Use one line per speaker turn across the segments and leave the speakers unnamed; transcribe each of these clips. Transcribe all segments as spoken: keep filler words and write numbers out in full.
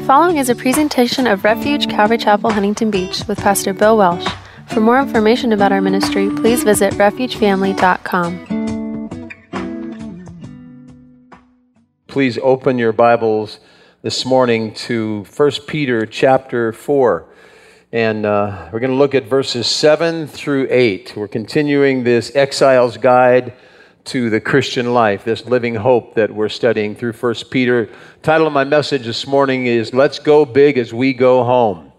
following is a presentation of Refuge Calvary Chapel, Huntington Beach with Pastor Bill Welsh. For more information about our ministry, please visit refuge family dot com.
Please open your Bibles this morning to First Peter chapter four. And uh, we're going to look at verses seven through eight. We're continuing this Exile's Guide to the Christian Life, this living hope that we're studying through First Peter. The title of my message this morning is, Let's Go Big as We Go Home.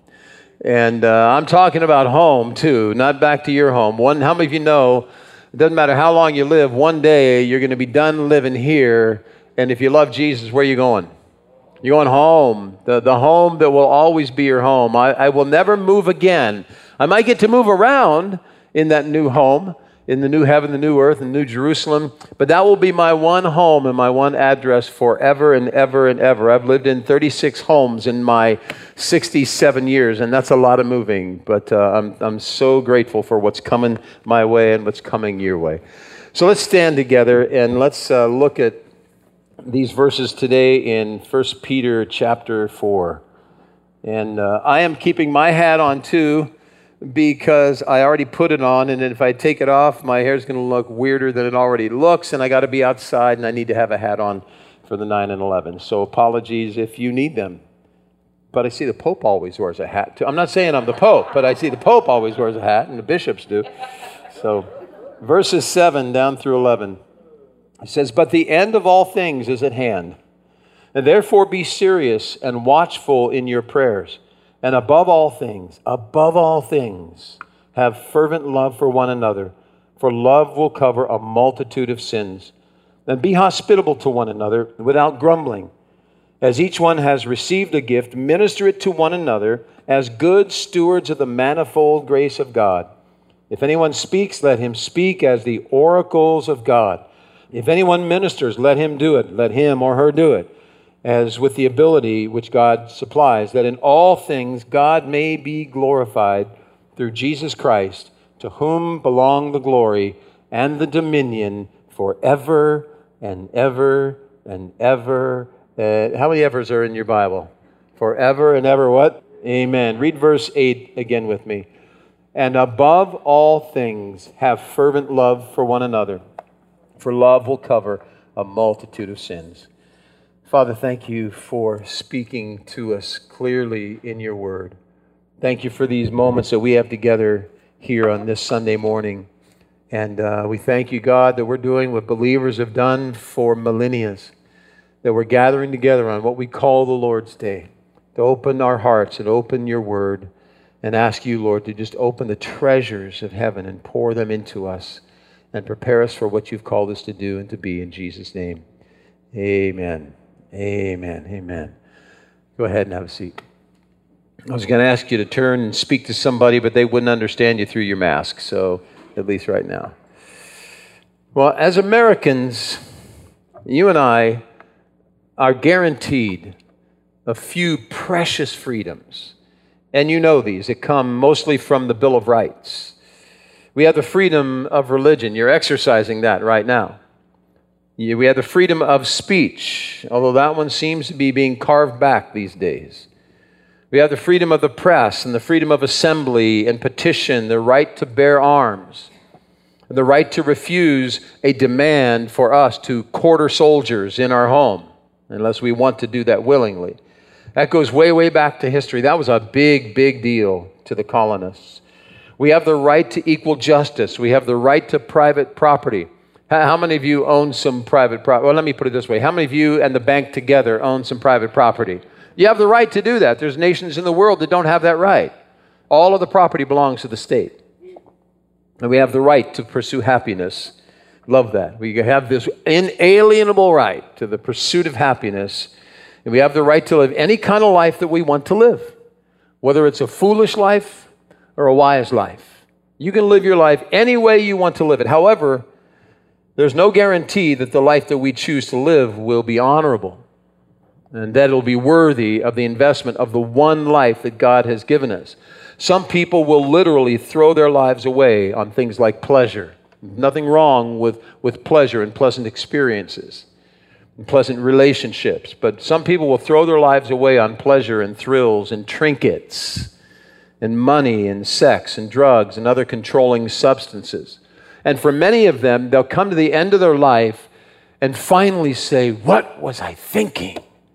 And uh, I'm talking about home too, not back to your home. One, how many of you know, it doesn't matter how long you live, one day you're going to be done living here, and if you love Jesus, where are you going? You're going home, the, the home that will always be your home. I, I will never move again. I might get to move around in that new home, in the new heaven, the new earth, and New Jerusalem, but that will be my one home and my one address forever and ever and ever. I've lived in thirty-six homes in my sixty-seven years, and that's a lot of moving, but uh, I'm, I'm so grateful for what's coming my way and what's coming your way. So let's stand together and let's uh, look at these verses today in First Peter chapter four. And uh, I am keeping my hat on too, because I already put it on, and if I take it off, my hair's going to look weirder than it already looks, and I got to be outside, and I need to have a hat on for the nine and eleven. So apologies if you need them. But I see the Pope always wears a hat too. I'm not saying I'm the Pope, but I see the Pope always wears a hat, and the bishops do. So verses seven down through eleven. It says, But the end of all things is at hand, and therefore be serious and watchful in your prayers. And above all things, above all things, have fervent love for one another, for love will cover a multitude of sins. And be hospitable to one another without grumbling. As each one has received a gift, minister it to one another as good stewards of the manifold grace of God. If anyone speaks, let him speak as the oracles of God. If anyone ministers, let him do it, let him or her do it, as with the ability which God supplies, that in all things God may be glorified through Jesus Christ, to whom belong the glory and the dominion forever and ever and ever. Uh, how many evers are in your Bible? Forever and ever what? Amen. Read verse eight again with me. And above all things, have fervent love for one another, for love will cover a multitude of sins. Father, thank you for speaking to us clearly in your word. Thank you for these moments that we have together here on this Sunday morning. And uh, we thank you, God, that we're doing what believers have done for millennia, that we're gathering together on what we call the Lord's Day, to open our hearts and open your word and ask you, Lord, to just open the treasures of heaven and pour them into us and prepare us for what you've called us to do and to be. In Jesus' name, amen. Amen. Amen. Go ahead and have a seat. I was going to ask you to turn and speak to somebody, but they wouldn't understand you through your mask, so at least right now. Well, as Americans, you and I are guaranteed a few precious freedoms. And you know these. They come mostly from the Bill of Rights. We have the freedom of religion. You're exercising that right now. We have the freedom of speech, although that one seems to be being carved back these days. We have the freedom of the press and the freedom of assembly and petition, the right to bear arms, the right to refuse a demand for us to quarter soldiers in our home, unless we want to do that willingly. That goes way, way back to history. That was a big, big deal to the colonists. We have the right to equal justice. We have the right to private property. How many of you own some private property? Well, let me put it this way. How many of you and the bank together own some private property? You have the right to do that. There's nations in the world that don't have that right. All of the property belongs to the state. And we have the right to pursue happiness. Love that. We have this inalienable right to the pursuit of happiness. And we have the right to live any kind of life that we want to live, whether it's a foolish life or a wise life. You can live your life any way you want to live it. However, there's no guarantee that the life that we choose to live will be honorable and that it'll be worthy of the investment of the one life that God has given us. Some people will literally throw their lives away on things like pleasure. Nothing wrong with, with pleasure and pleasant experiences. and pleasant relationships. But some people will throw their lives away on pleasure and thrills and trinkets and money and sex and drugs and other controlling substances. And for many of them, they'll come to the end of their life and finally say, what was I thinking?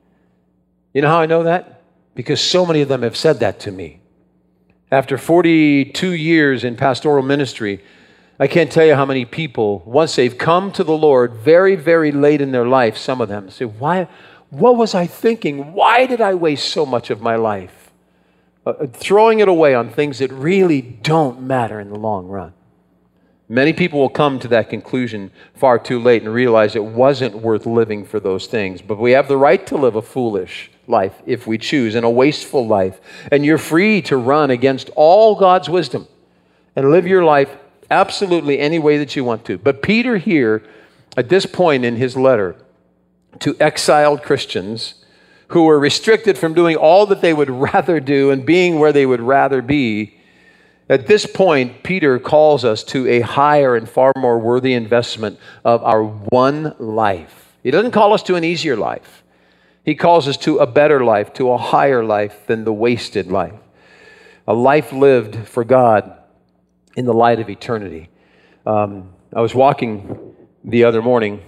You know how I know that? Because so many of them have said that to me. After forty-two years in pastoral ministry, I can't tell you how many people, once they've come to the Lord very, very late in their life, some of them say, why, what was I thinking? Why did I waste so much of my life? Uh, throwing it away on things that really don't matter in the long run. Many people will come to that conclusion far too late and realize it wasn't worth living for those things. But we have the right to live a foolish life if we choose, and a wasteful life. And you're free to run against all God's wisdom and live your life absolutely any way that you want to. But Peter here, at this point in his letter to exiled Christians who were restricted from doing all that they would rather do and being where they would rather be, at this point, Peter calls us to a higher and far more worthy investment of our one life. He doesn't call us to an easier life. He calls us to a better life, to a higher life than the wasted life. A life lived for God in the light of eternity. Um, I was walking the other morning.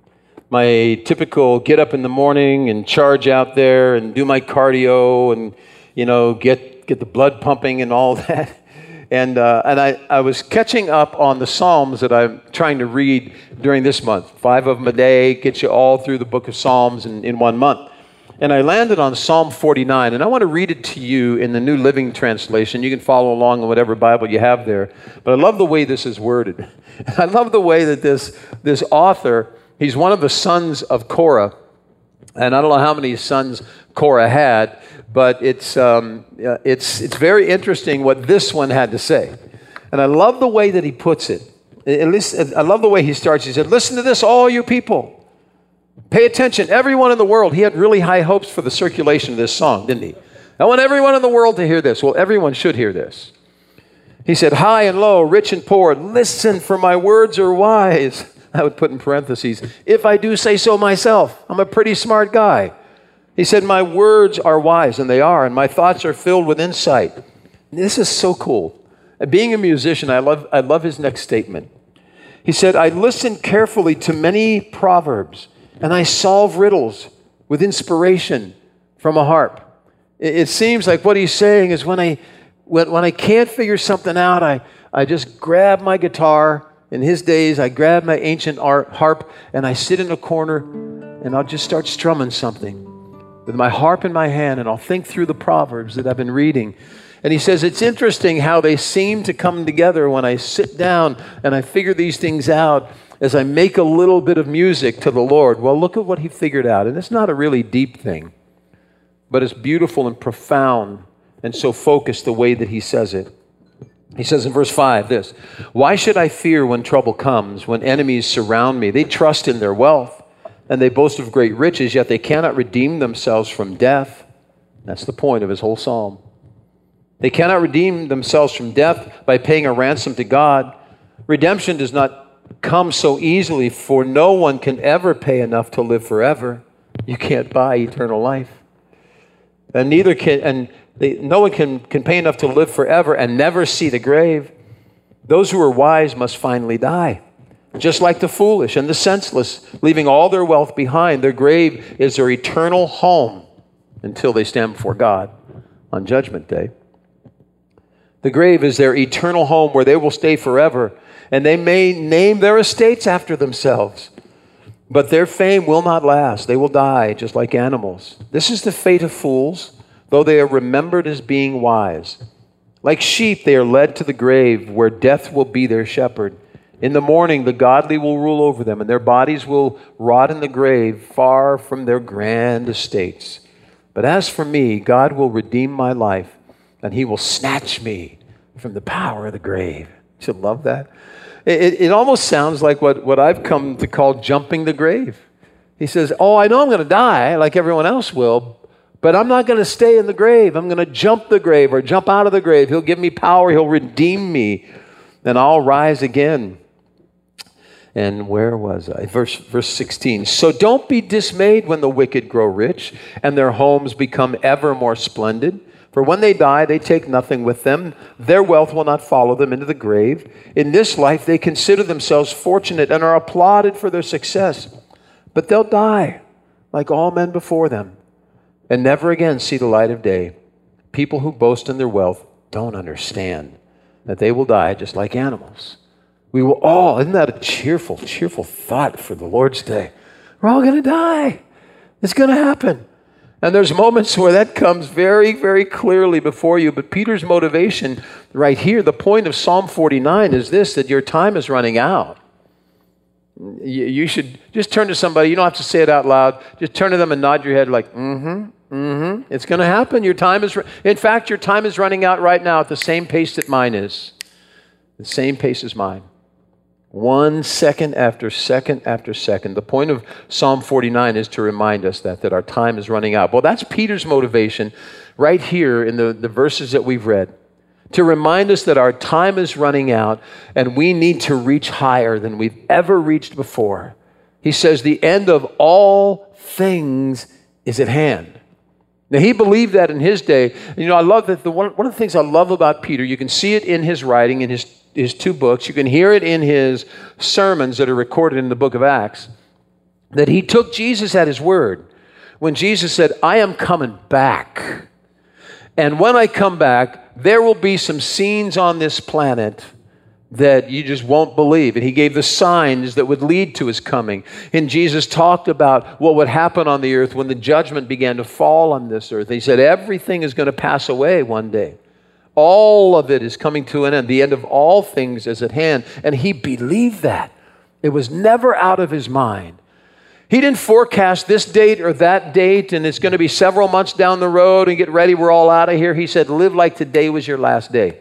My typical get up in the morning and charge out there and do my cardio and, you know, get, get the blood pumping and all that. And uh, and I, I was catching up on the Psalms that I'm trying to read during this month. Five of them a day, get you all through the book of Psalms in, in one month. And I landed on Psalm forty-nine, and I want to read it to you in the New Living Translation. You can follow along in whatever Bible you have there. But I love the way this is worded. I love the way that this, this author, he's one of the sons of Korah. And I don't know how many sons Korah had, but it's um, it's it's very interesting what this one had to say. And I love the way that he puts it. At least I love the way he starts. He said, listen to this, all you people. Pay attention, everyone in the world. He had really high hopes for the circulation of this song, didn't he? I want everyone in the world to hear this. Well, everyone should hear this. He said, high and low, rich and poor, listen, for my words are wise. I would put in parentheses, if I do say so myself, I'm a pretty smart guy. He said, my words are wise, and they are, and my thoughts are filled with insight. This is so cool. Being a musician, I love, I love his next statement. He said, I listen carefully to many proverbs, and I solve riddles with inspiration from a harp. It, it seems like what he's saying is when I, when, when I can't figure something out, I, I just grab my guitar. In his days, I grab my ancient art, harp, and I sit in a corner, and I'll just start strumming something with my harp in my hand, and I'll think through the Proverbs that I've been reading. And he says, it's interesting how they seem to come together when I sit down and I figure these things out as I make a little bit of music to the Lord. Well, look at what he figured out. And it's not a really deep thing, but it's beautiful and profound and so focused the way that he says it. He says in verse five this, why should I fear when trouble comes, when enemies surround me? They trust in their wealth, and they boast of great riches, yet they cannot redeem themselves from death. That's the point of his whole psalm. They cannot redeem themselves from death by paying a ransom to God. Redemption does not come so easily, for no one can ever pay enough to live forever. You can't buy eternal life. And neither can... and They, no one can, can pay enough to live forever and never see the grave. Those who are wise must finally die, just like the foolish and the senseless, leaving all their wealth behind. Their grave is their eternal home until they stand before God on Judgment Day. The grave is their eternal home where they will stay forever, and they may name their estates after themselves, but their fame will not last. They will die just like animals. This is the fate of fools, though they are remembered as being wise. Like sheep, they are led to the grave, where death will be their shepherd. In the morning, the godly will rule over them, and their bodies will rot in the grave, far from their grand estates. But as for me, God will redeem my life, and he will snatch me from the power of the grave. You should love that. It, it almost sounds like what, what I've come to call jumping the grave. He says, oh, I know I'm going to die like everyone else will, but I'm not going to stay in the grave. I'm going to jump the grave or jump out of the grave. He'll give me power. He'll redeem me, and I'll rise again. And where was I? Verse, verse sixteen. So don't be dismayed when the wicked grow rich and their homes become ever more splendid. For when they die, they take nothing with them. Their wealth will not follow them into the grave. In this life, they consider themselves fortunate and are applauded for their success. But they'll die like all men before them and never again see the light of day. People who boast in their wealth don't understand that they will die just like animals. We will all, isn't that a cheerful, cheerful thought for the Lord's Day? We're all going to die. It's going to happen. And there's moments where that comes very, very clearly before you. But Peter's motivation right here, the point of Psalm forty-nine is this, that your time is running out. You should just turn to somebody. You don't have to say it out loud. Just turn to them and nod your head like, mm-hmm, mm-hmm. It's going to happen. Your time is, in fact, your time is running out right now at the same pace that mine is. The same pace as mine. One second after second after second. The point of Psalm forty-nine is to remind us that, that our time is running out. Well, that's Peter's motivation right here in the, the verses that we've read. To remind us that our time is running out and we need to reach higher than we've ever reached before. He says the end of all things is at hand. Now, he believed that in his day. You know, I love that. The one, one of the things I love about Peter, you can see it in his writing, in his, his two books. You can hear it in his sermons that are recorded in the book of Acts, that he took Jesus at his word. When Jesus said, I am coming back. And when I come back, there will be some scenes on this planet that you just won't believe. And he gave the signs that would lead to his coming. And Jesus talked about what would happen on the earth when the judgment began to fall on this earth. He said everything is going to pass away one day. All of it is coming to an end. The end of all things is at hand. And he believed that. It was never out of his mind. He didn't forecast this date or that date, and it's going to be several months down the road, and get ready, we're all out of here. He said, live like today was your last day.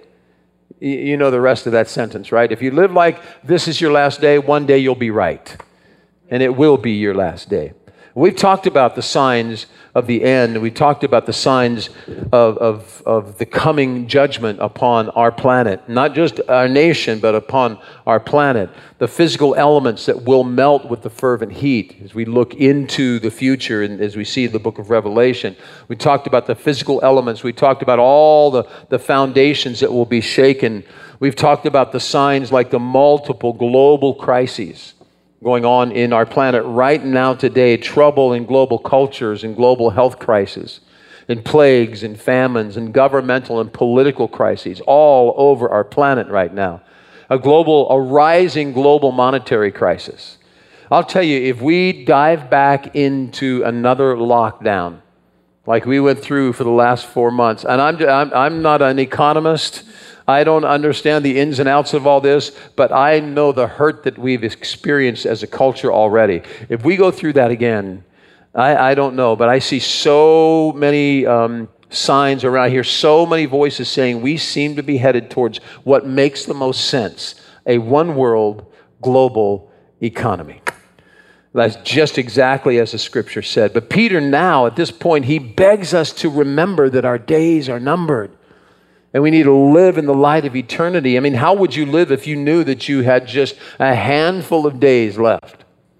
You know the rest of that sentence, right? If you live like this is your last day, one day you'll be right. And it will be your last day. We've talked about the signs of the end. We talked about the signs of, of, of the coming judgment upon our planet. Not just our nation, but upon our planet. The physical elements that will melt with the fervent heat as we look into the future and as we see the book of Revelation. We talked about the physical elements. We talked about all the, the foundations that will be shaken. We've talked about the signs like the multiple global crises going on in our planet right now today, trouble in global cultures and global health crises, and plagues and famines and governmental and political crises all over our planet right now. A global, a rising global monetary crisis. I'll tell you, if we dive back into another lockdown, like we went through for the last four months, and I'm, I'm, I'm not an economist, I don't understand the ins and outs of all this, but I know the hurt that we've experienced as a culture already. If we go through that again, I, I don't know, but I see so many um, signs around here, so many voices saying we seem to be headed towards what makes the most sense, a one-world global economy. That's just exactly as the scripture said. But Peter now, at this point, he begs us to remember that our days are numbered. And we need to live in the light of eternity. I mean, how would you live if you knew that you had just a handful of days left?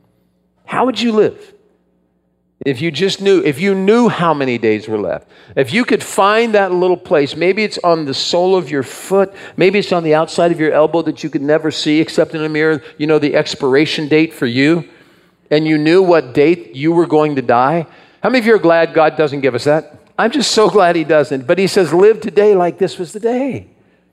How would you live? If you just knew, if you knew how many days were left. If you could find that little place, maybe it's on the sole of your foot, maybe it's on the outside of your elbow that you could never see except in a mirror, you know, the expiration date for you, and you knew what date you were going to die. How many of you are glad God doesn't give us that? I'm just so glad he doesn't. But he says, live today like this was the day.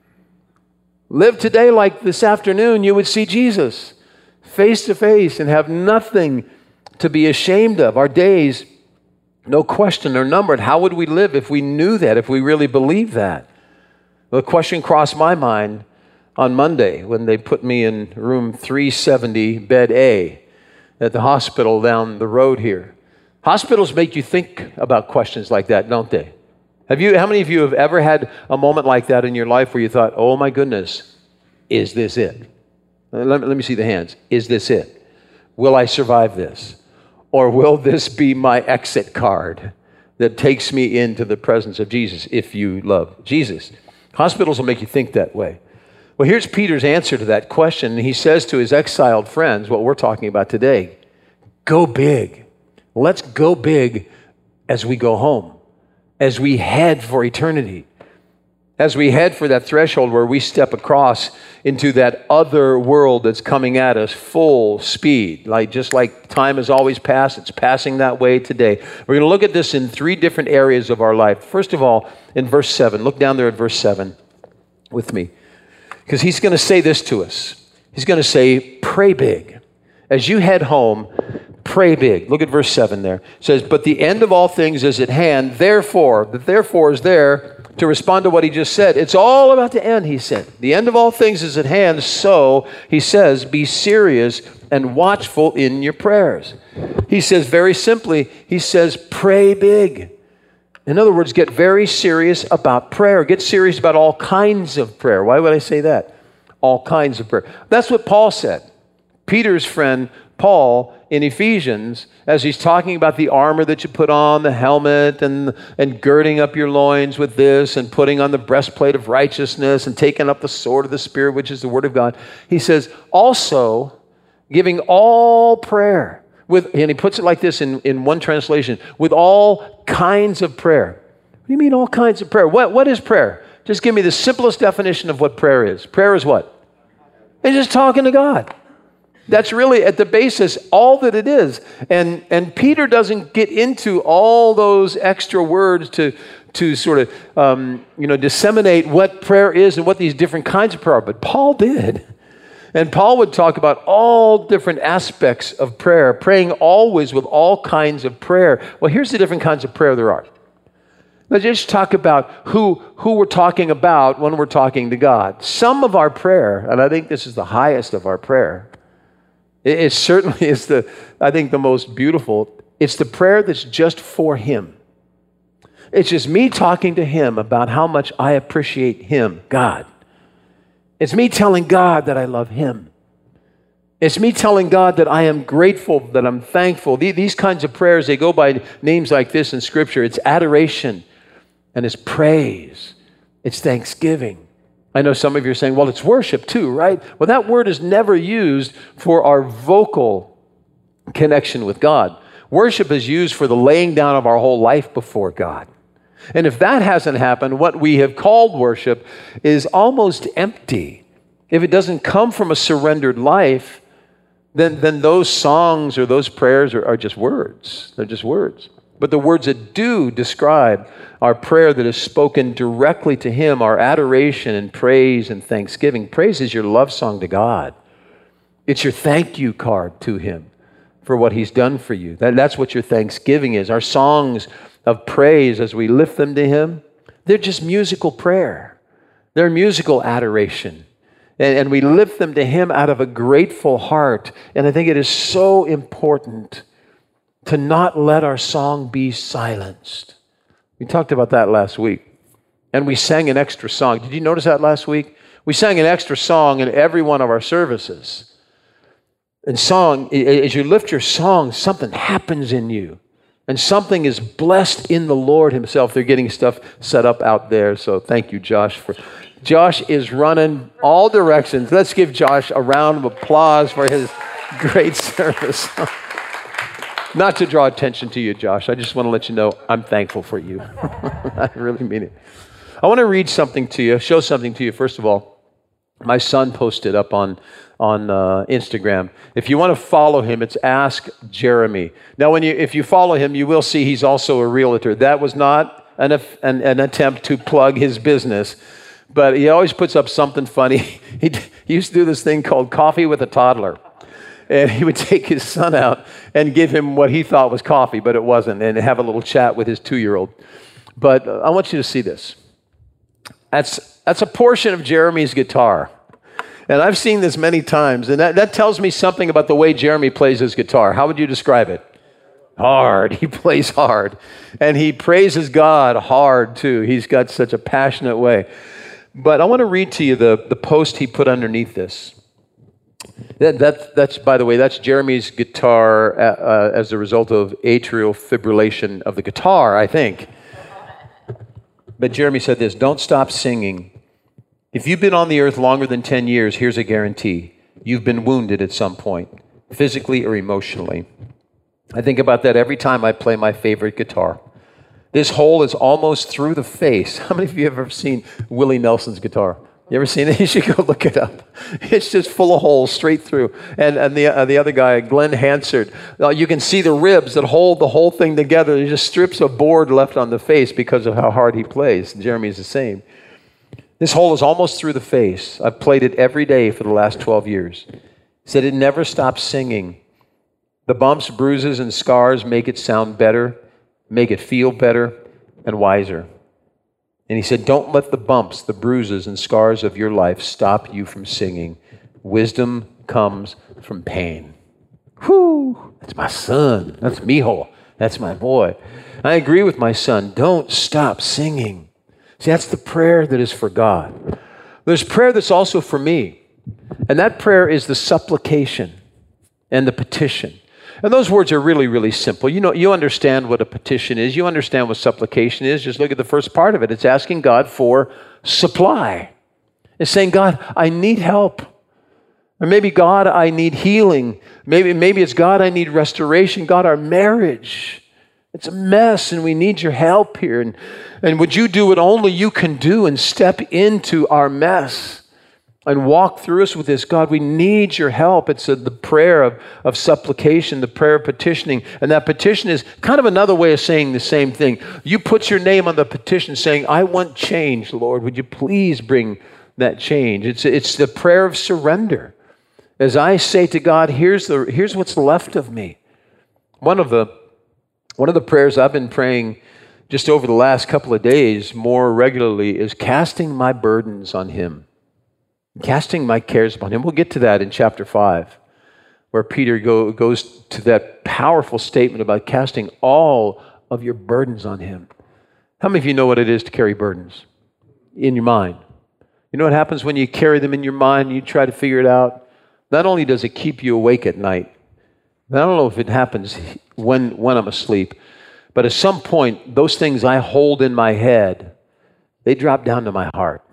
Live today like this afternoon you would see Jesus face to face and have nothing to be ashamed of. Our days, no question, are numbered. How would we live if we knew that, if we really believed that? The question crossed my mind on Monday when they put me in room three seventy, bed A, at the hospital down the road here. Hospitals make you think about questions like that, don't they? Have you? How many of you have ever had a moment like that in your life where you thought, oh my goodness, is this it? Let me, let me see the hands. Is this it? Will I survive this? Or will this be my exit card that takes me into the presence of Jesus if you love Jesus? Hospitals will make you think that way. Well, here's Peter's answer to that question. He says to his exiled friends, what we're talking about today, go big. Let's go big as we go home, as we head for eternity, as we head for that threshold where we step across into that other world that's coming at us full speed. Like just like time has always passed, it's passing that way today. We're going to look at this in three different areas of our life. First of all, in verse seven, look down there at verse seven with me, because he's going to say this to us. He's going to say, pray big. As you head home, pray big. Look at verse seven there. It says, but the end of all things is at hand. Therefore, the therefore is there to respond to what he just said. It's all about the end, he said. The end of all things is at hand. So, he says, be serious and watchful in your prayers. He says very simply, he says, pray big. In other words, get very serious about prayer. Get serious about all kinds of prayer. Why would I say that? All kinds of prayer. That's what Paul said. Peter's friend, Paul, in Ephesians, as he's talking about the armor that you put on, the helmet, and, and girding up your loins with this, and putting on the breastplate of righteousness, and taking up the sword of the Spirit, which is the Word of God, he says, also giving all prayer, with, and he puts it like this in, in one translation, with all kinds of prayer. What do you mean all kinds of prayer? What, what is prayer? Just give me the simplest definition of what prayer is. Prayer is what? It's just talking to God. That's really at the basis all that it is. And and Peter doesn't get into all those extra words to, to sort of um, you know, disseminate what prayer is and what these different kinds of prayer are, but Paul did. And Paul would talk about all different aspects of prayer, praying always with all kinds of prayer. Well, here's the different kinds of prayer there are. Let's just talk about who, who we're talking about when we're talking to God. Some of our prayer, and I think this is the highest of our prayer, it, it certainly is the, I think, the most beautiful. It's the prayer that's just for Him. It's just me talking to Him about how much I appreciate Him, God. It's me telling God that I love Him. It's me telling God that I am grateful, that I'm thankful. These kinds of prayers, they go by names like this in Scripture. It's adoration, and it's praise. It's thanksgiving. I know some of you are saying, well, it's worship too, right? Well, that word is never used for our vocal connection with God. Worship is used for the laying down of our whole life before God. And if that hasn't happened, what we have called worship is almost empty. If it doesn't come from a surrendered life, then, then those songs or those prayers are, are just words. They're just words. But the words that do describe our prayer that is spoken directly to Him, our adoration and praise and thanksgiving. Praise is your love song to God. It's your thank you card to Him for what He's done for you. That, that's what your thanksgiving is. Our songs of praise as we lift them to Him, they're just musical prayer. They're musical adoration. And, and we lift them to Him out of a grateful heart. And I think it is so important to not let our song be silenced. We talked about that last week. And we sang an extra song. Did you notice that last week? We sang an extra song in every one of our services. And song, as you lift your song, something happens in you. And something is blessed in the Lord Himself. They're getting stuff set up out there. So thank you, Josh. For Josh is running all directions. Let's give Josh a round of applause for his great service. Not to draw attention to you, Josh. I just want to let you know I'm thankful for you. I really mean it. I want to read something to you, show something to you. First of all, my son posted up on, on uh, Instagram. If you want to follow him, it's Ask Jeremy. Now, when you if you follow him, you will see he's also a realtor. That was not an, an, an attempt to plug his business, but he always puts up something funny. He, he used to do this thing called Coffee with a Toddler. And he would take his son out and give him what he thought was coffee, but it wasn't, and have a little chat with his two-year-old. But uh, I want you to see this. That's that's a portion of Jeremy's guitar. And I've seen this many times, and that, that tells me something about the way Jeremy plays his guitar. How would you describe it? Hard. He plays hard. And he praises God hard, too. He's got such a passionate way. But I want to read to you the, the post he put underneath this. That, that, that's, by the way, that's Jeremy's guitar uh, uh, as a result of atrial fibrillation of the guitar, I think. But Jeremy said this, don't stop singing If you've been on the earth longer than ten years, here's a guarantee. You've been wounded at some point, physically or emotionally. I think about that every time I play my favorite guitar. This hole is almost through the face. How many of you have ever seen Willie Nelson's guitar? You ever seen it? You should go look it up. It's just full of holes straight through. And, and the, uh, the other guy, Glenn Hansard, uh, you can see the ribs that hold the whole thing together. There's just strips of board left on the face because of how hard he plays. Jeremy's the same. This hole is almost through the face. I've played it every day for the last twelve years. He said it never stops singing. The bumps, bruises, and scars make it sound better, make it feel better and wiser. And he said, don't let the bumps, the bruises, and scars of your life stop you from singing. Wisdom comes from pain. Whew, that's my son. That's Mijo. That's my boy. I agree with my son. Don't stop singing. See, that's the prayer that is for God. There's prayer that's also for me. And that prayer is the supplication and the petition. And those words are really, really simple. You know, you understand what a petition is. You understand what supplication is. Just look at the first part of it. It's asking God for supply. It's saying, God, I need help. Or maybe, God, I need healing. Maybe, maybe it's, God, I need restoration. God, our marriage, it's a mess and we need your help here. And, and would you do what only you can do and step into our mess? And walk through us with this. God, we need your help. It's a, the prayer of, of supplication, the prayer of petitioning. And that petition is kind of another way of saying the same thing. You put your name on the petition saying, I want change, Lord. Would you please bring that change? It's, it's the prayer of surrender. As I say to God, here's, the, here's what's left of me. One of the, one of the prayers I've been praying just over the last couple of days more regularly is casting my burdens on him. Casting my cares upon him. We'll get to that in chapter five, where Peter go, goes to that powerful statement about casting all of your burdens on him. How many of you know what it is to carry burdens in your mind? You know what happens when you carry them in your mind and you try to figure it out? Not only does it keep you awake at night, I don't know if it happens when, when I'm asleep, but at some point, those things I hold in my head, they drop down to my heart.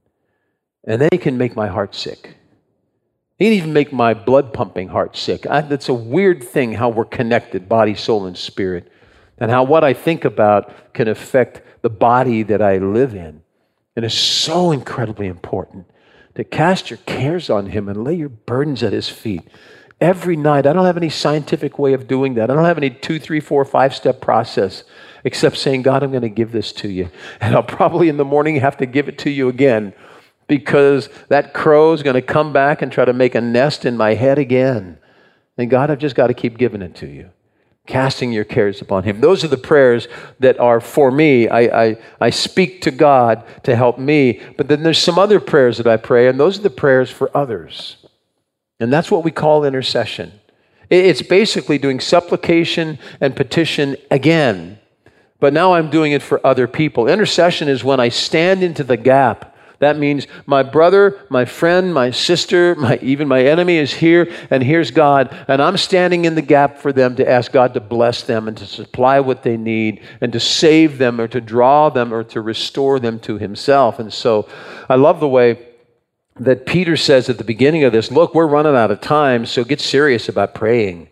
And they can make my heart sick. They can even make my blood pumping heart sick. I, that's a weird thing how we're connected, body, soul, and spirit. And how what I think about can affect the body that I live in. And it's so incredibly important to cast your cares on him and lay your burdens at his feet. Every night, I don't have any scientific way of doing that. I don't have any two, three, four, five-step process except saying, God, I'm going to give this to you. And I'll probably in the morning have to give it to you again, because that crow is going to come back and try to make a nest in my head again. And God, I've just got to keep giving it to you. Casting your cares upon him. Those are the prayers that are for me. I, I, I speak to God to help me. But then there's some other prayers that I pray, and those are the prayers for others. And that's what we call intercession. It's basically doing supplication and petition again. But now I'm doing it for other people. Intercession is when I stand into the gap. That means my brother, my friend, my sister, my, even my enemy is here, and here's God. And I'm standing in the gap for them to ask God to bless them and to supply what they need and to save them or to draw them or to restore them to himself. And so I love the way that Peter says at the beginning of this, look, we're running out of time, so get serious about praying.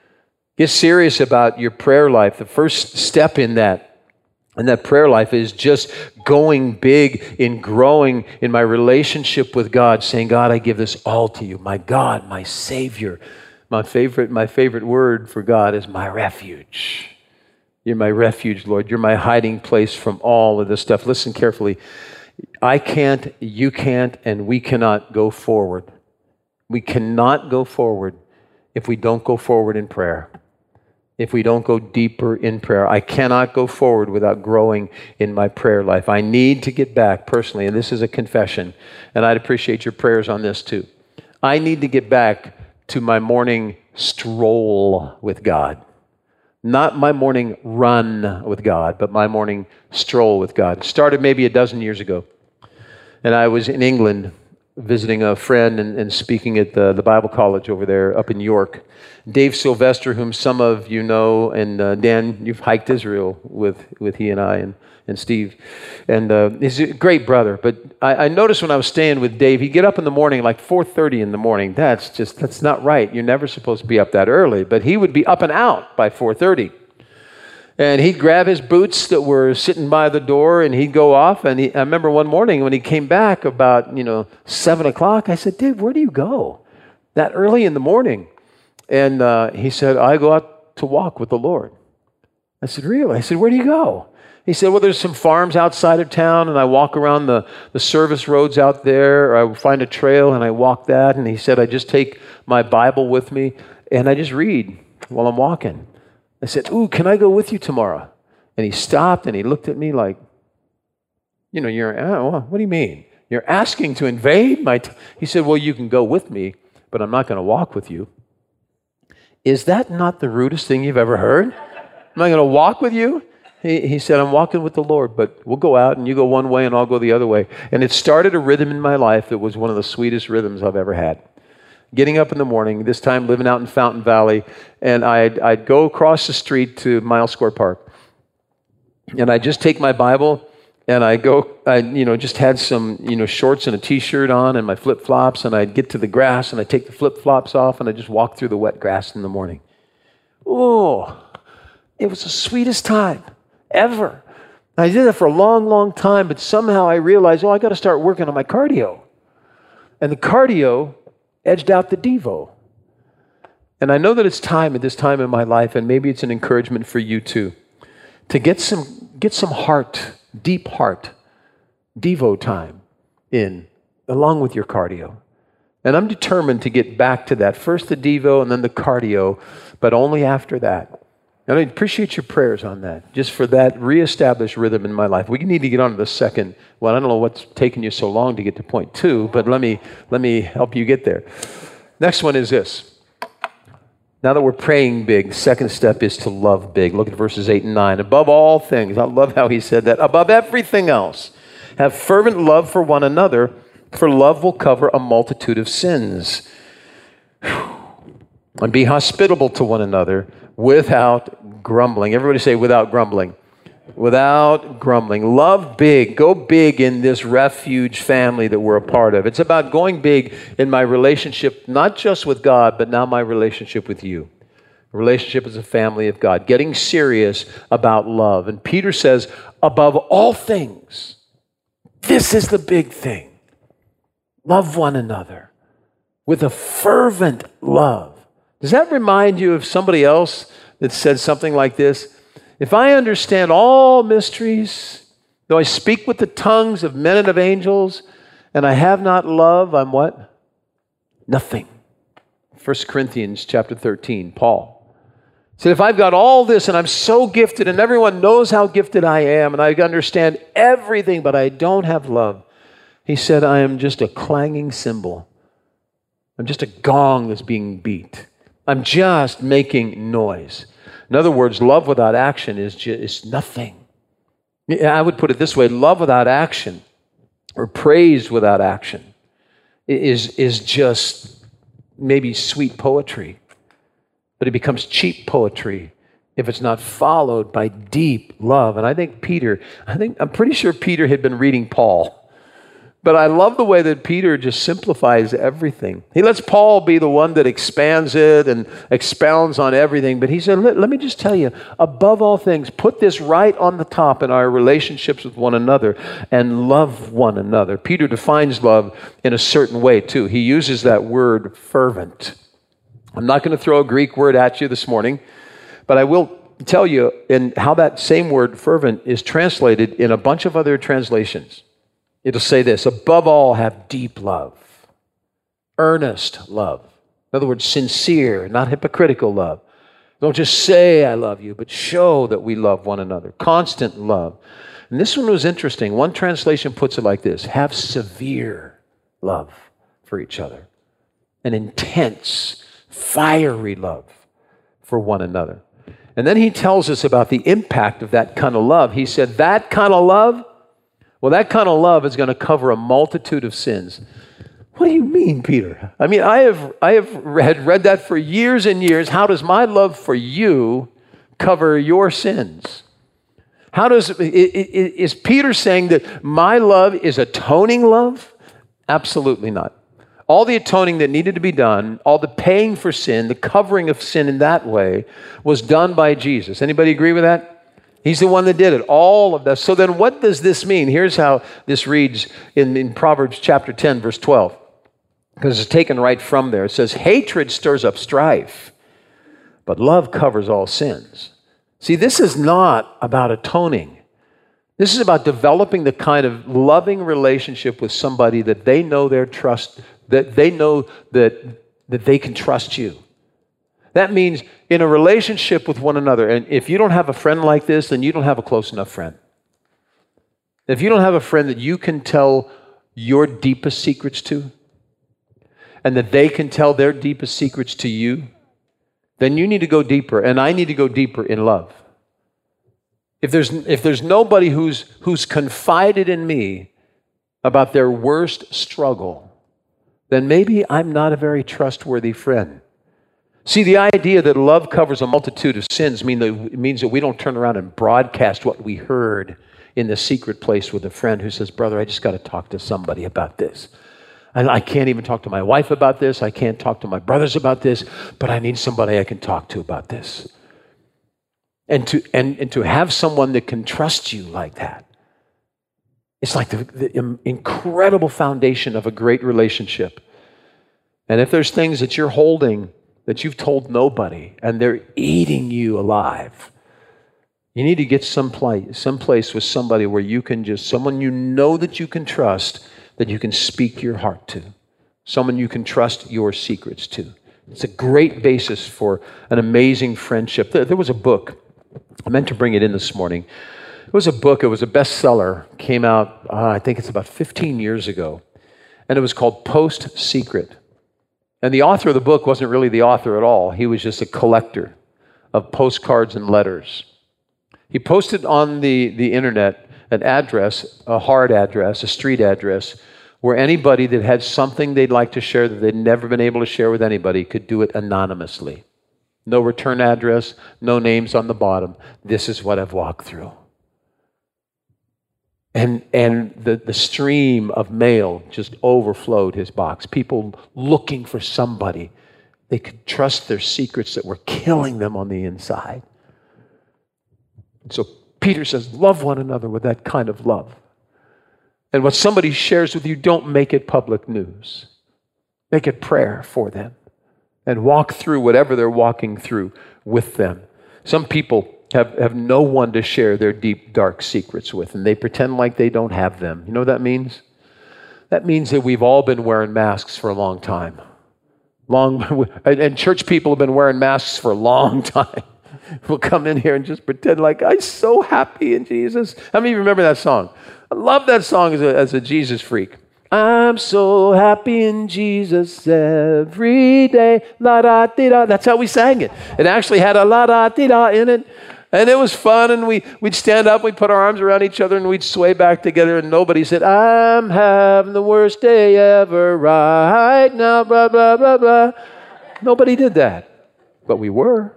Get serious about your prayer life. The first step in that And that prayer life is just going big in growing in my relationship with God, saying, God, I give this all to you. My God, my Savior. My favorite, my favorite word for God is my refuge. You're my refuge, Lord. You're my hiding place from all of this stuff. Listen carefully. I can't, you can't, and we cannot go forward. We cannot go forward if we don't go forward in prayer. If we don't go deeper in prayer. I cannot go forward without growing in my prayer life. I need to get back personally, and this is a confession, and I'd appreciate your prayers on this too. I need to get back to my morning stroll with God. Not my morning run with God, but my morning stroll with God. It started maybe a dozen years ago, and I was in England visiting a friend and, and speaking at the, the Bible college over there up in York. Dave Sylvester, whom some of you know, and uh, Dan, you've hiked Israel with, with he and I and, and Steve. And uh, he's a great brother. But I, I noticed when I was staying with Dave, he'd get up in the morning, like four thirty in the morning. That's just, that's not right. You're never supposed to be up that early. But he would be up and out by four thirty. And he'd grab his boots that were sitting by the door, and he'd go off. And he, I remember one morning when he came back about, you know, seven o'clock, I said, Dave, where do you go that early in the morning? And uh, he said, I go out to walk with the Lord. I said, really? I said, where do you go? He said, well, there's some farms outside of town, and I walk around the, the service roads out there, or I find a trail, and I walk that. And he said, I just take my Bible with me, and I just read while I'm walking. I said, ooh, can I go with you tomorrow? And he stopped, and he looked at me like, you know, you're, oh, what do you mean? You're asking to invade my... T-? He said, well, you can go with me, but I'm not going to walk with you. Is that not the rudest thing you've ever heard? Am I going to walk with you? He, he said, I'm walking with the Lord, but we'll go out and you go one way and I'll go the other way. And it started a rhythm in my life that was one of the sweetest rhythms I've ever had. Getting up in the morning, this time living out in Fountain Valley, and I'd, I'd go across the street to Miles Square Park. And I'd just take my Bible and I go, I you know, just had some, you know, shorts and a t-shirt on and my flip-flops, and I'd get to the grass and I'd take the flip-flops off and I'd just walk through the wet grass in the morning. Oh, it was the sweetest time ever. I did it for a long, long time, but somehow I realized, oh, I got to start working on my cardio. And the cardio edged out the Devo. And I know that it's time at this time in my life, and maybe it's an encouragement for you too, to get some, get some heart, deep heart, Devo time in, along with your cardio. And I'm determined to get back to that. First the Devo and then the cardio, but only after that. And I appreciate your prayers on that, just for that reestablished rhythm in my life. We need to get on to the second. Well, I don't know what's taking you so long to get to point two, but let me, let me help you get there. Next one is this. Now that we're praying big, second step is to love big. Look at verses eight and nine. Above all things, I love how he said that. Above everything else, have fervent love for one another, for love will cover a multitude of sins. And be hospitable to one another without grumbling. Everybody say without grumbling. Without grumbling. Love big. Go big in this refuge family that we're a part of. It's about going big in my relationship, not just with God, but now my relationship with you. A relationship as a family of God. Getting serious about love. And Peter says, above all things, this is the big thing. Love one another with a fervent love. Does that remind you of somebody else that said something like this? If I understand all mysteries, though I speak with the tongues of men and of angels, and I have not love, I'm what? Nothing. First Corinthians chapter thirteen, Paul said, if I've got all this and I'm so gifted and everyone knows how gifted I am and I understand everything, but I don't have love, he said, I am just a clanging cymbal. I'm just a gong that's being beat. I'm just making noise. In other words, love without action is just is nothing. I would put it this way, love without action or praise without action is, is just maybe sweet poetry, but it becomes cheap poetry if it's not followed by deep love. And I think Peter, I think, I'm pretty sure Peter had been reading Paul. But I love the way that Peter just simplifies everything. He lets Paul be the one that expands it and expounds on everything. But he said, let, let me just tell you, above all things, put this right on the top in our relationships with one another and love one another. Peter defines love in a certain way too. He uses that word fervent. I'm not going to throw a Greek word at you this morning, but I will tell you in how that same word fervent is translated in a bunch of other translations. It'll say this, above all, have deep love, earnest love. In other words, sincere, not hypocritical love. Don't just say, I love you, but show that we love one another. Constant love. And this one was interesting. One translation puts it like this, have severe love for each other. An intense, fiery love for one another. And then he tells us about the impact of that kind of love. He said, that kind of love, well, that kind of love is going to cover a multitude of sins. What do you mean, Peter? I mean, I have I have read, read that for years and years. How does my love for you cover your sins? How does, is Peter saying that my love is atoning love? Absolutely not. All the atoning that needed to be done, all the paying for sin, the covering of sin in that way was done by Jesus. Anybody agree with that? He's the one that did it, all of that. So then what does this mean? Here's how this reads in, in Proverbs chapter ten, verse twelve, because it's taken right from there. It says, hatred stirs up strife, but love covers all sins. See, this is not about atoning. This is about developing the kind of loving relationship with somebody that they know their trust, that they know that, that they can trust you. That means in a relationship with one another, and if you don't have a friend like this, then you don't have a close enough friend. If you don't have a friend that you can tell your deepest secrets to, and that they can tell their deepest secrets to you, then you need to go deeper, and I need to go deeper in love. If there's, if there's nobody who's, who's confided in me about their worst struggle, then maybe I'm not a very trustworthy friend. See, the idea that love covers a multitude of sins mean that, it means that we don't turn around and broadcast what we heard in the secret place with a friend who says, brother, I just got to talk to somebody about this. And I can't even talk to my wife about this. I can't talk to my brothers about this, but I need somebody I can talk to about this. And to, and, and to have someone that can trust you like that, it's like the, the incredible foundation of a great relationship. And if there's things that you're holding that you've told nobody and they're eating you alive, you need to get someplace, someplace with somebody where you can just, someone you know that you can trust, that you can speak your heart to, someone you can trust your secrets to. It's a great basis for an amazing friendship. There, there was a book, I meant to bring it in this morning. It was a book, it was a bestseller, came out, uh, I think it's about fifteen years ago, and it was called Post Secret. And the author of the book wasn't really the author at all. He was just a collector of postcards and letters. He posted on the, the internet an address, a hard address, a street address, where anybody that had something they'd like to share that they'd never been able to share with anybody could do it anonymously. No return address, no names on the bottom. This is what I've walked through. And, and the, the stream of mail just overflowed his box. People looking for somebody they could trust their secrets that were killing them on the inside. So Peter says, love one another with that kind of love. And what somebody shares with you, don't make it public news. Make it prayer for them. And walk through whatever they're walking through with them. Some people have, have no one to share their deep, dark secrets with, and they pretend like they don't have them. You know what that means? That means that we've all been wearing masks for a long time. Long, and church people have been wearing masks for a long time. We'll come in here and just pretend like, I'm so happy in Jesus. How many of you remember that song? I love that song as a, as a Jesus freak. I'm so happy in Jesus every day. La-da-dee-da. That's how we sang it. It actually had a la-da-dee-da in it. And it was fun, and we, we'd stand up, we'd put our arms around each other, and we'd sway back together, and nobody said, I'm having the worst day ever right now, blah, blah, blah, blah. Nobody did that. But we were.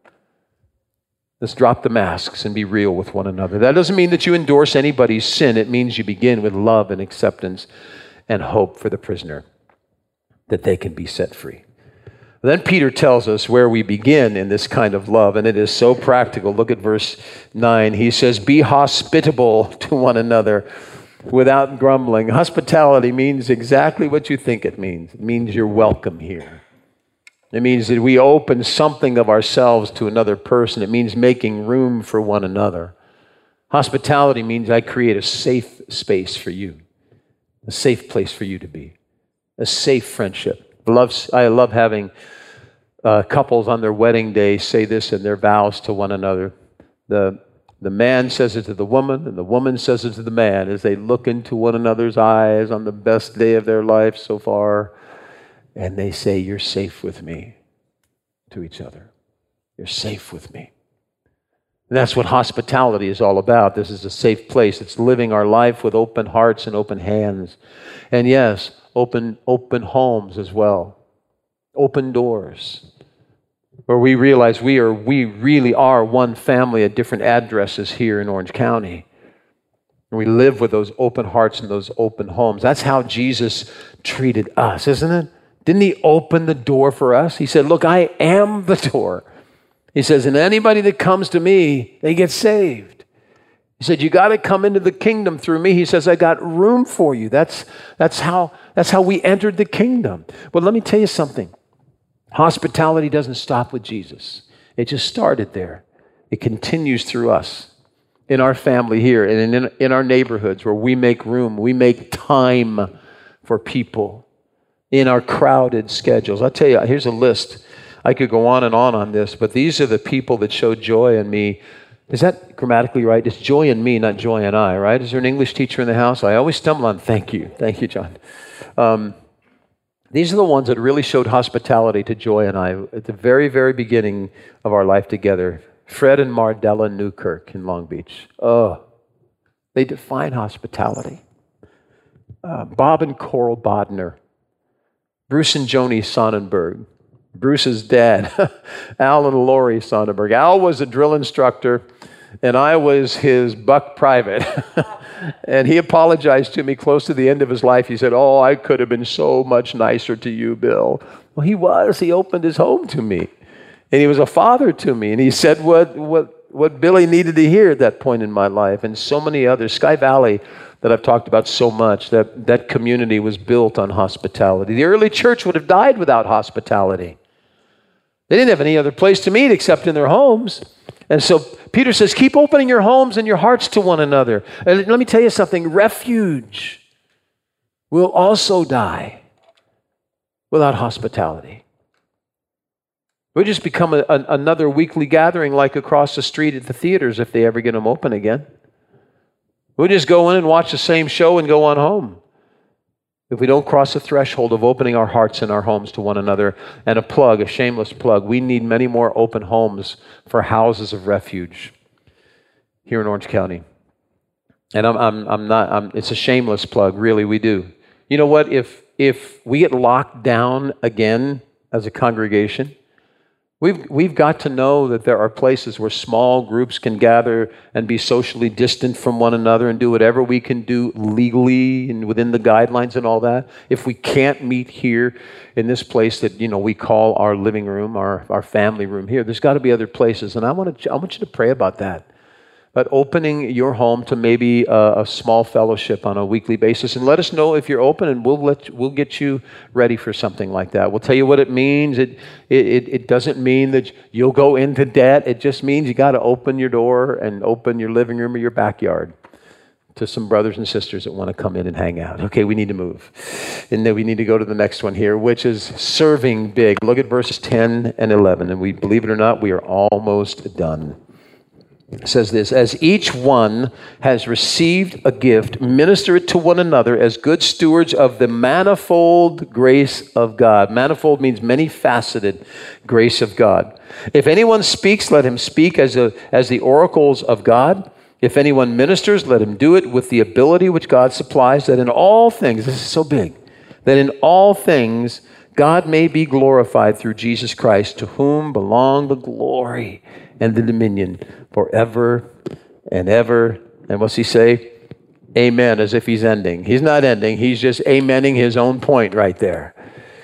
Let's drop the masks and be real with one another. That doesn't mean that you endorse anybody's sin. It means you begin with love and acceptance and hope for the prisoner, that they can be set free. Then Peter tells us where we begin in this kind of love, and it is so practical. Look at verse nine. He says, be hospitable to one another without grumbling. Hospitality means exactly what you think it means. It means you're welcome here. It means that we open something of ourselves to another person. It means making room for one another. Hospitality means I create a safe space for you, a safe place for you to be, a safe friendship. I love, I love having uh, couples on their wedding day say this in their vows to one another. The, the man says it to the woman, and the woman says it to the man as they look into one another's eyes on the best day of their life so far. And they say, you're safe with me, to each other. You're safe with me. And that's what hospitality is all about. This is a safe place. It's living our life with open hearts and open hands. And yes, open, open homes as well. Open doors. Where we realize we are, we really are one family at different addresses here in Orange County. And we live with those open hearts and those open homes. That's how Jesus treated us, isn't it? Didn't he open the door for us? He said, look, I am the door. He says, and anybody that comes to me, they get saved. He said, you got to come into the kingdom through me. He says, I got room for you. That's, that's, how, that's how we entered the kingdom. But let me tell you something. Hospitality doesn't stop with Jesus. It just started there. It continues through us, in our family here, and in, in our neighborhoods where we make room, we make time for people in our crowded schedules. I'll tell you, here's a list. I could go on and on on this, but these are the people that show joy in me. Is that grammatically right? It's joy in me, not joy in I, right? Is there an English teacher in the house? I always stumble on, thank you. Thank you, John. Um, These are the ones that really showed hospitality to Joy and I at the very, very beginning of our life together. Fred and Mardella Newkirk in Long Beach. Oh, they define hospitality. Uh, Bob and Coral Bodner. Bruce and Joni Sonnenberg. Bruce's dad, Al and Lori Sonnenberg. Al was a drill instructor, and I was his buck private. And he apologized to me close to the end of his life. He said, oh, I could have been so much nicer to you, Bill. Well, he was. He opened his home to me. And he was a father to me. And he said what, what, what Billy needed to hear at that point in my life. And so many others. Sky Valley, that I've talked about so much, that, that community was built on hospitality. The early church would have died without hospitality. They didn't have any other place to meet except in their homes. And so Peter says, keep opening your homes and your hearts to one another. And let me tell you something, refuge will also die without hospitality. We'll just become a, a, another weekly gathering like across the street at the theaters if they ever get them open again. We'll just go in and watch the same show and go on home. If we don't cross the threshold of opening our hearts and our homes to one another, and a plug, a shameless plug, we need many more open homes for houses of refuge here in Orange County. And I'm, I'm, I'm not, I'm, it's a shameless plug, really, we do. You know what, if, if we get locked down again as a congregation, We've, we've got to know that there are places where small groups can gather and be socially distant from one another and do whatever we can do legally and within the guidelines and all that. If we can't meet here in this place that, you know, we call our living room, our, our family room here, there's got to be other places. And I want to, I want you to pray about that. But opening your home to maybe a, a small fellowship on a weekly basis, and let us know if you're open, and we'll let we'll get you ready for something like that. We'll tell you what it means. It it it doesn't mean that you'll go into debt. It just means you got to open your door and open your living room or your backyard to some brothers and sisters that want to come in and hang out. Okay, we need to move, and then we need to go to the next one here, which is serving big. Look at verses ten and eleven, and we believe it or not, we are almost done. It says this, as each one has received a gift, minister it to one another as good stewards of the manifold grace of God. Manifold means many-faceted grace of God. If anyone speaks, let him speak as, a, as the oracles of God. If anyone ministers, let him do it with the ability which God supplies, that in all things, this is so big, that in all things God may be glorified through Jesus Christ, to whom belong the glory and the dominion forever and ever. And what's he say? Amen, as if he's ending. He's not ending. He's just amening his own point right there.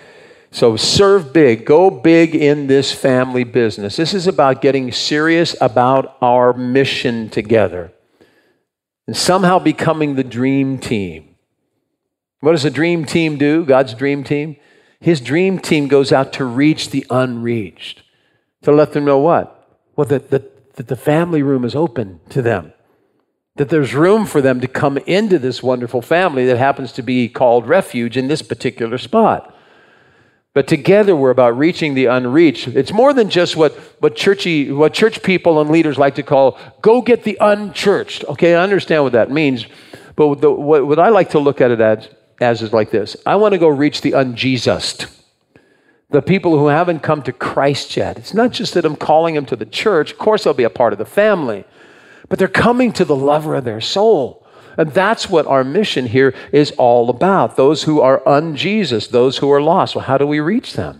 So serve big. Go big in this family business. This is about getting serious about our mission together and somehow becoming the dream team. What does a dream team do? God's dream team? His dream team goes out to reach the unreached, to let them know what? Well, that the, that the family room is open to them, that there's room for them to come into this wonderful family that happens to be called Refuge in this particular spot. But together we're about reaching the unreached. It's more than just what, what, churchy, what church people and leaders like to call, go get the unchurched. Okay, I understand what that means, but the, what, what I like to look at it as, as is like this. I want to go reach the unjesused. The people who haven't come to Christ yet. It's not just that I'm calling them to the church. Of course, they'll be a part of the family. But they're coming to the lover of their soul. And that's what our mission here is all about. Those who are un-Jesus, those who are lost. Well, how do we reach them?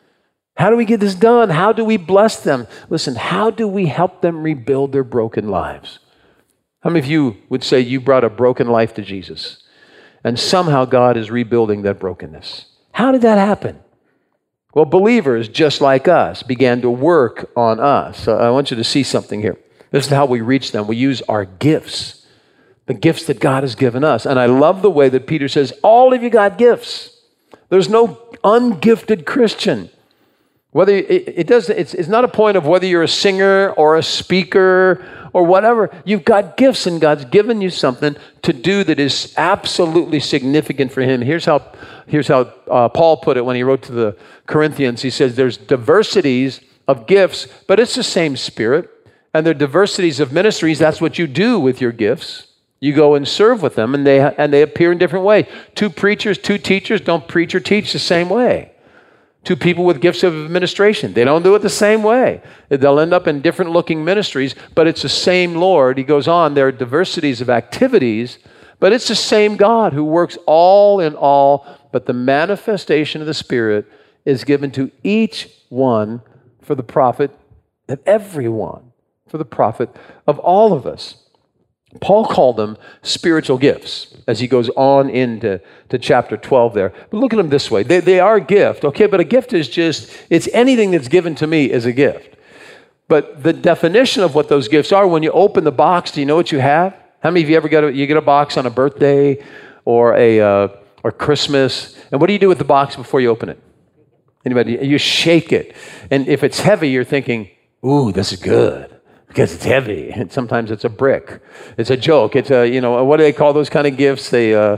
How do we get this done? How do we bless them? Listen, how do we help them rebuild their broken lives? How many of you would say you brought a broken life to Jesus and somehow God is rebuilding that brokenness? How did that happen? Well, believers just like us began to work on us. So I want you to see something here. This is how we reach them. We use our gifts, the gifts that God has given us. And I love the way that Peter says, all of you got gifts. There's no ungifted Christian. Whether it, it does, it's, it's not a point of whether you're a singer or a speaker or whatever. You've got gifts, and God's given you something to do that is absolutely significant for Him. Here's how, here's how uh, Paul put it when he wrote to the Corinthians. He says, there's diversities of gifts, but it's the same Spirit. And there are diversities of ministries. That's what you do with your gifts. You go and serve with them, and they and they appear in different ways. Two preachers, two teachers don't preach or teach the same way. Two people with gifts of administration, they don't do it the same way. They'll end up in different looking ministries, but it's the same Lord. He goes on, there are diversities of activities, but it's the same God who works all in all, but the manifestation of the Spirit is given to each one for the profit of everyone, for the profit of all of us. Paul called them spiritual gifts as he goes on into to chapter twelve there. But look at them this way. They, they are a gift, okay? But a gift is just, it's anything that's given to me is a gift. But the definition of what those gifts are, when you open the box, do you know what you have? How many of you ever got a, you get a box on a birthday or a uh, or Christmas? And what do you do with the box before you open it? Anybody? You shake it. And if it's heavy, you're thinking, ooh, this is good. Because it's heavy, and sometimes it's a brick. It's a joke. It's a, you know, what do they call those kind of gifts? They, uh,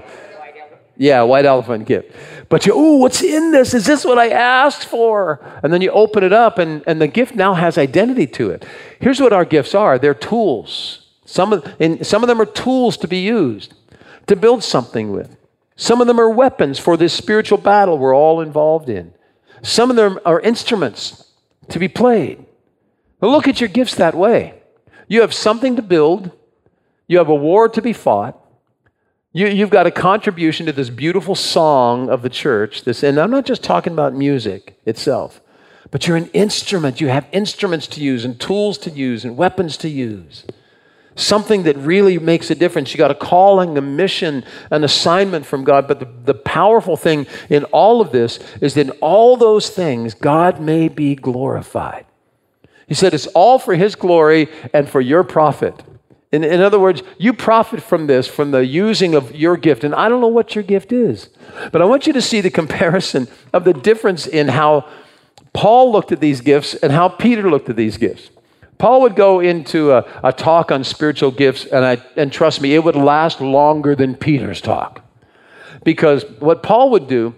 yeah, white elephant gift. But you, ooh, what's in this? Is this what I asked for? And then you open it up, and, and the gift now has identity to it. Here's what our gifts are. They're tools. Some of, and some of them are tools to be used, to build something with. Some of them are weapons for this spiritual battle we're all involved in. Some of them are instruments to be played. Well, look at your gifts that way. You have something to build. You have a war to be fought. You, you've got a contribution to this beautiful song of the church. This, and I'm not just talking about music itself, but you're an instrument. You have instruments to use and tools to use and weapons to use. Something that really makes a difference. You got a calling, a mission, an assignment from God. But the, the powerful thing in all of this is that in all those things, God may be glorified. He said it's all for His glory and for your profit. In, in other words, you profit from this, from the using of your gift. And I don't know what your gift is, but I want you to see the comparison of the difference in how Paul looked at these gifts and how Peter looked at these gifts. Paul would go into a, a talk on spiritual gifts, and, I, and trust me, it would last longer than Peter's talk. Because what Paul would do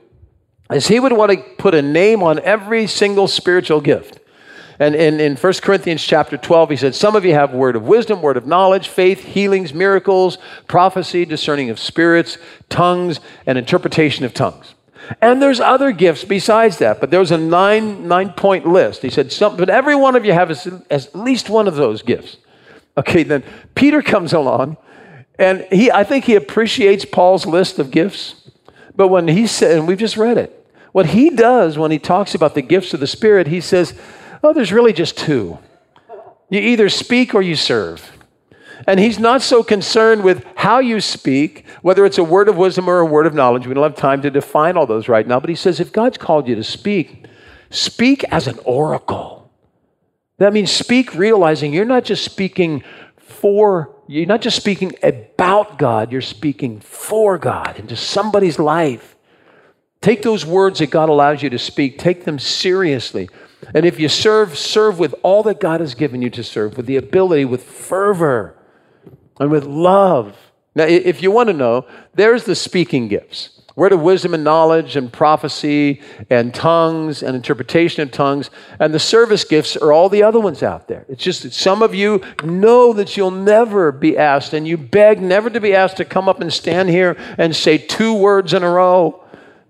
is he would want to put a name on every single spiritual gift. And in, in First Corinthians chapter twelve, he said, some of you have word of wisdom, word of knowledge, faith, healings, miracles, prophecy, discerning of spirits, tongues, and interpretation of tongues. And there's other gifts besides that, but there was a nine, nine-point list. He said, some, but every one of you have at least one of those gifts. Okay, then Peter comes along, and he I think he appreciates Paul's list of gifts, but when he said, and we've just read it, what he does when he talks about the gifts of the Spirit, he says, oh, there's really just two. You either speak or you serve. And he's not so concerned with how you speak, whether it's a word of wisdom or a word of knowledge. We don't have time to define all those right now. But he says, if God's called you to speak, speak as an oracle. That means speak realizing you're not just speaking for, you're not just speaking about God, you're speaking for God into somebody's life. Take those words that God allows you to speak, take them seriously. And if you serve, serve with all that God has given you to serve, with the ability, with fervor, and with love. Now, if you want to know, there's the speaking gifts. Word of wisdom and knowledge and prophecy and tongues and interpretation of tongues. And the service gifts are all the other ones out there. It's just that some of you know that you'll never be asked, and you beg never to be asked to come up and stand here and say two words in a row.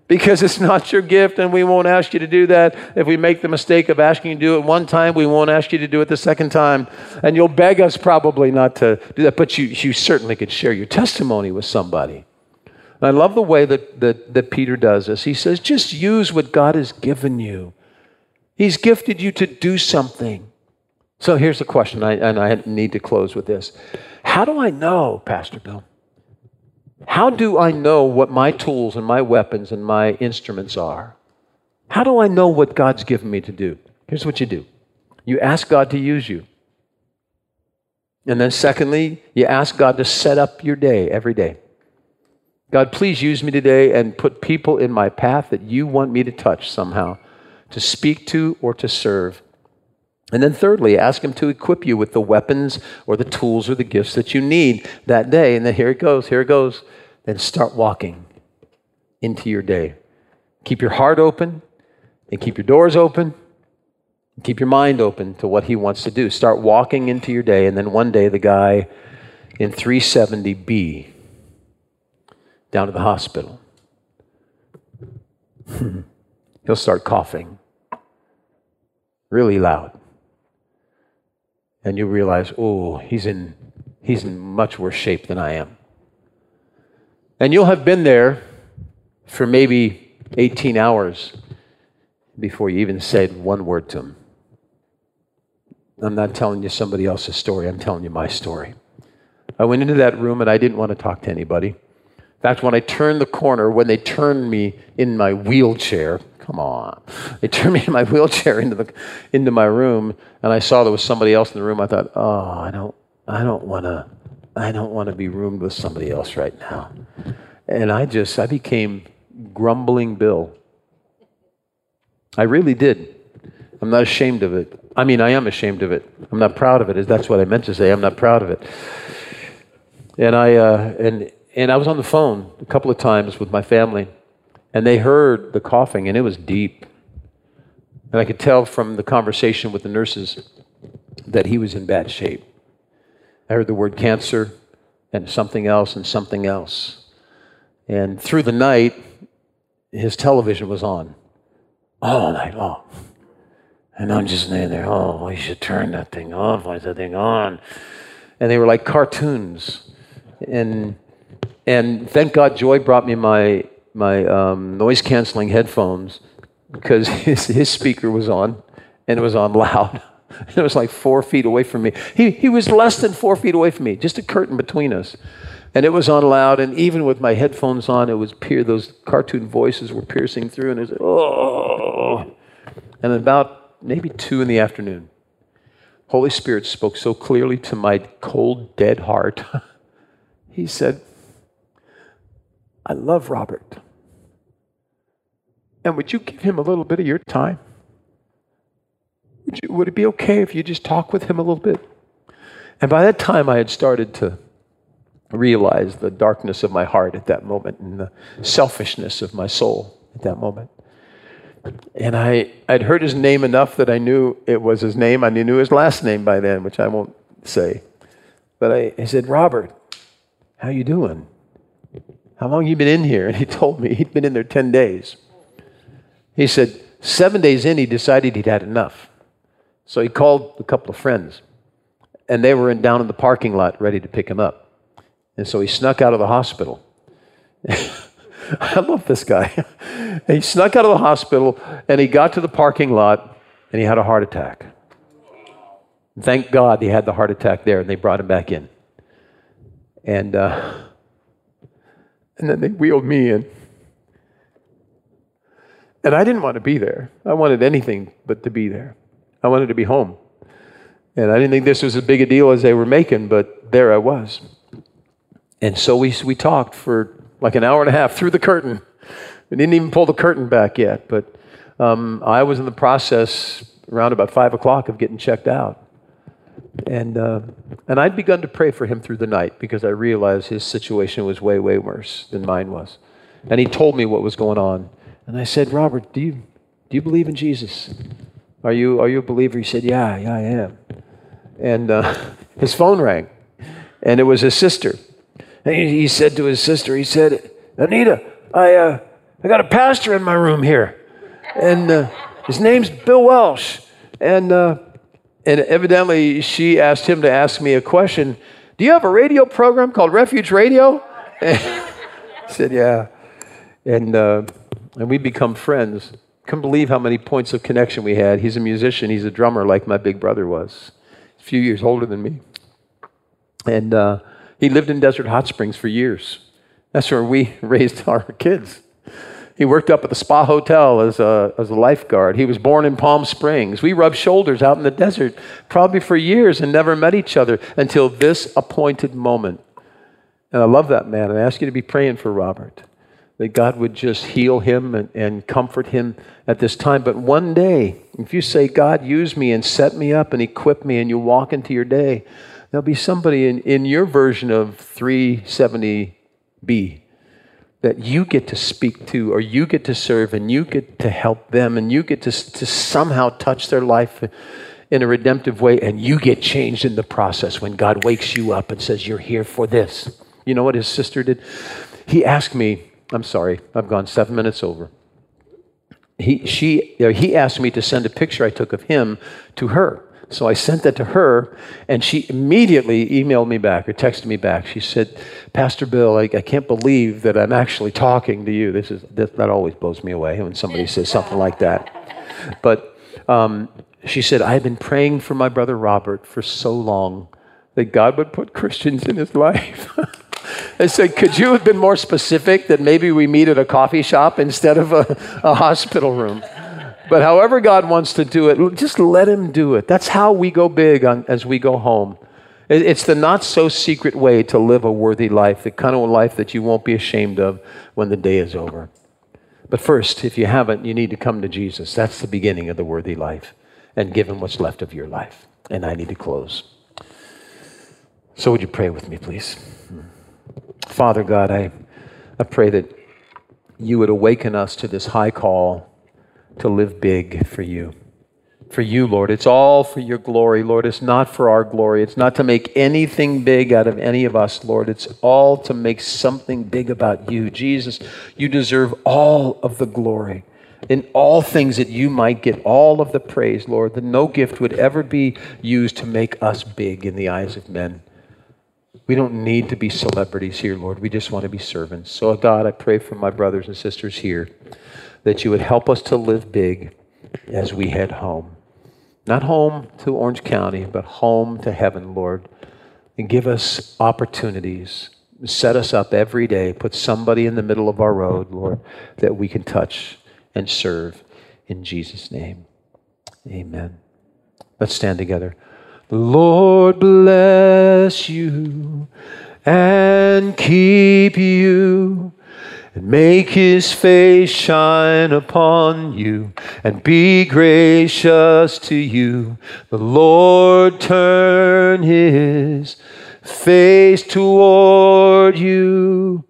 because it's not your gift, and we won't ask you to do that. If we make the mistake of asking you to do it one time, we won't ask you to do it the second time. And you'll beg us probably not to do that, but you, you certainly could share your testimony with somebody. And I love the way that, that, that Peter does this. He says, just use what God has given you. He's gifted you to do something. So here's the question, I, and I need to close with this. How do I know, Pastor Bill? How do I know what my tools and my weapons and my instruments are? How do I know what God's given me to do? Here's what you do. You ask God to use you. And then secondly, you ask God to set up your day every day. God, please use me today and put people in my path that you want me to touch somehow, to speak to or to serve. And then thirdly, ask him to equip you with the weapons or the tools or the gifts that you need that day. And then here it goes, here it goes. Then start walking into your day. Keep your heart open and keep your doors open. And keep your mind open to what he wants to do. Start walking into your day. And then one day the guy in three seventy B down to the hospital, he'll start coughing really loud. And you realize, oh, he's in he's in much worse shape than I am. And you'll have been there for maybe eighteen hours before you even said one word to him. I'm not telling you somebody else's story. I'm telling you my story. I went into that room and I didn't want to talk to anybody. In fact, when I turned the corner, when they turned me in my wheelchair, come on, they turned me in my wheelchair into the into my room, and I saw there was somebody else in the room. I thought, oh, I don't, I don't want to, I don't want to be roomed with somebody else right now. And I just, I became grumbling Bill. I really did. I'm not ashamed of it. I mean, I am ashamed of it. I'm not proud of it. That's what I meant to say. I'm not proud of it. And I, uh, and. And I was on the phone a couple of times with my family, and they heard the coughing, and it was deep. And I could tell from the conversation with the nurses that he was in bad shape. I heard the word cancer and something else and something else. And through the night, his television was on all night long. And I'm just laying there, oh, you should turn that thing off. Why is that thing on? And they were like cartoons. And And thank God Joy brought me my my um, noise-canceling headphones, because his, his speaker was on, and it was on loud. It was like four feet away from me. He he was less than four feet away from me, just a curtain between us. And it was on loud, and even with my headphones on, it was peer. Those cartoon voices were piercing through, and it was like, oh. And about maybe two in the afternoon, Holy Spirit spoke so clearly to my cold, dead heart. He said, I love Robert. And would you give him a little bit of your time? Would, you, would it be okay if you just talk with him a little bit? And by that time, I had started to realize the darkness of my heart at that moment and the selfishness of my soul at that moment. And I, I'd heard his name enough that I knew it was his name. I knew his last name by then, which I won't say. But I, I said, Robert, how you doing? How long you been in here? And he told me he'd been in there ten days. He said, seven days in, he decided he'd had enough. So he called a couple of friends, and they were in, down in the parking lot ready to pick him up. And so he snuck out of the hospital. I love this guy. And he snuck out of the hospital, and he got to the parking lot, and he had a heart attack. Thank God he had the heart attack there, and they brought him back in. And uh, and then they wheeled me in. And I didn't want to be there. I wanted anything but to be there. I wanted to be home. And I didn't think this was as big a deal as they were making, but there I was. And so we we talked for like an hour and a half through the curtain. We didn't even pull the curtain back yet, but um, I was in the process around about five o'clock of getting checked out. And uh, and I'd begun to pray for him through the night because I realized his situation was way, way worse than mine was. And he told me what was going on. And I said, Robert, do you do you believe in Jesus? Are you are you a believer? He said, yeah, yeah, I am. And uh, his phone rang, and it was his sister. And he, he said to his sister, he said, Anita, I uh, I got a pastor in my room here. And uh, his name's Bill Welsh. And, uh, and evidently she asked him to ask me a question. Do you have a radio program called Refuge Radio? I said, yeah. And, uh, and we become friends. Couldn't believe how many points of connection we had. He's a musician. He's a drummer like my big brother was. A few years older than me. And uh, he lived in Desert Hot Springs for years. That's where we raised our kids. He worked up at the Spa Hotel as a, as a lifeguard. He was born in Palm Springs. We rubbed shoulders out in the desert probably for years and never met each other until this appointed moment. And I love that man. And I ask you to be praying for Robert, that God would just heal him and, and comfort him at this time. But one day, if you say, God, use me and set me up and equip me, and you walk into your day, there'll be somebody in, in your version of three seventy B that you get to speak to, or you get to serve, and you get to help them, and you get to, to somehow touch their life in a redemptive way, and you get changed in the process when God wakes you up and says, you're here for this. You know what his sister did? He asked me, I'm sorry, I've gone seven minutes over. He, she, you know, he asked me to send a picture I took of him to her. So I sent that to her, and she immediately emailed me back or texted me back. She said, Pastor Bill, I, I can't believe that I'm actually talking to you. This is that, that always blows me away when somebody says something like that. But um, she said, I've been praying for my brother Robert for so long that God would put Christians in his life. I said, could you have been more specific that maybe we meet at a coffee shop instead of a, a hospital room? But however God wants to do it, just let him do it. That's how we go big on, as we go home. It's the not-so-secret way to live a worthy life, the kind of life that you won't be ashamed of when the day is over. But first, if you haven't, you need to come to Jesus. That's the beginning of the worthy life, and give him what's left of your life. And I need to close. So would you pray with me, please? Father God, I, I pray that you would awaken us to this high call to live big for you. For you, Lord. It's all for your glory, Lord. It's not for our glory. It's not to make anything big out of any of us, Lord. It's all to make something big about you. Jesus, you deserve all of the glory. In all things that you might get all of the praise, Lord, that no gift would ever be used to make us big in the eyes of men. We don't need to be celebrities here, Lord. We just want to be servants. So, God, I pray for my brothers and sisters here that you would help us to live big as we head home. Not home to Orange County, but home to heaven, Lord. And give us opportunities. Set us up every day. Put somebody in the middle of our road, Lord, that we can touch and serve in Jesus' name. Amen. Let's stand together. The Lord bless you and keep you, and make his face shine upon you, and be gracious to you. The Lord turn his face toward you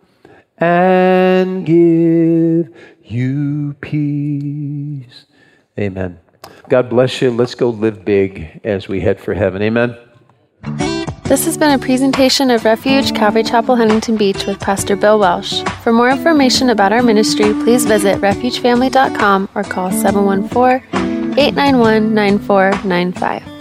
and give you peace. Amen. God bless you. Let's go live big as we head for heaven. Amen.
This has been a presentation of Refuge Calvary Chapel, Huntington Beach with Pastor Bill Welsh. For more information about our ministry, please visit refuge family dot com or call seven one four, eight nine one, nine four nine five.